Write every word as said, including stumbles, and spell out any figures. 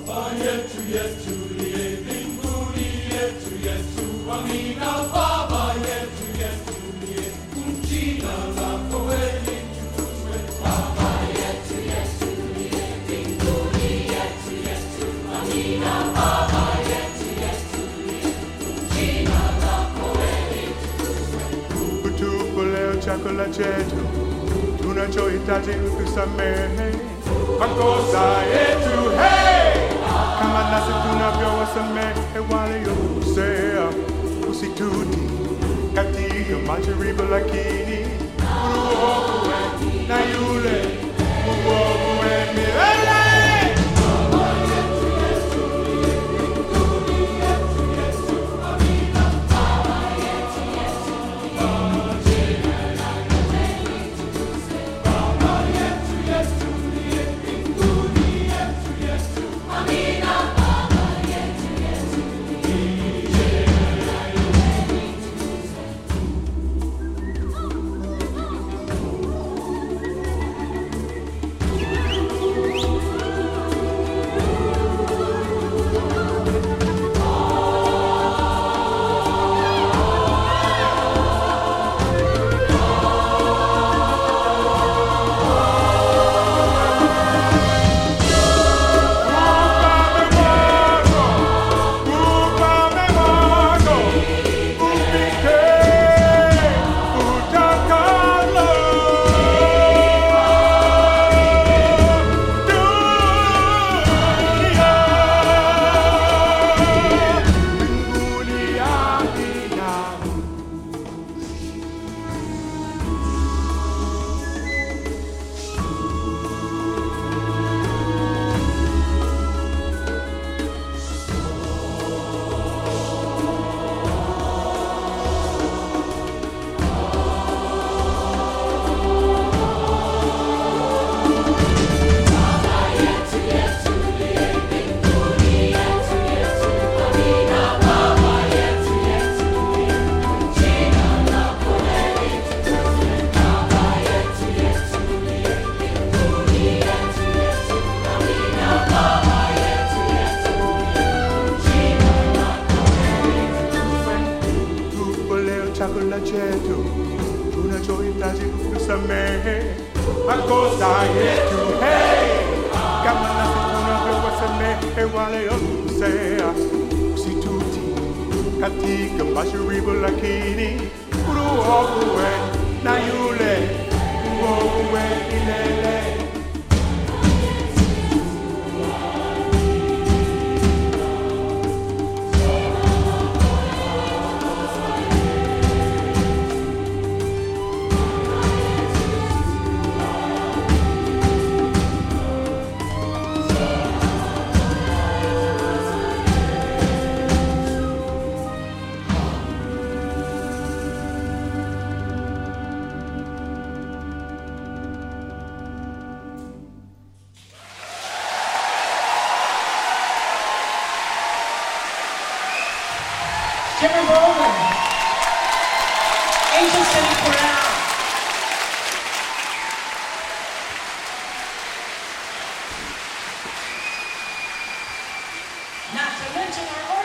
chakula chetu tunachohitaji utusamehe makosa yetu, hey! Kama nasi tunavyowasamehe waliokosea, usituti katika majaribu, lakini utuokoe na yule mwovu milele. Chakula chetu tunachohitaji kusamehe makosa yetu, hey! Kama nasi tunavyowasamehe waliokosea, usituti katika majaribu, lakini utuokoe na yule mwovu milele. Jimmy Bowman, Angel City Chorale. Not to mention our